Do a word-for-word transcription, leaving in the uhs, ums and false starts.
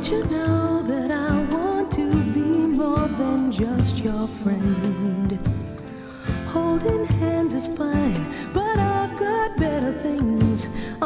want you to know that I want to be more than just your friend. Holding hands is fine, but I've got better things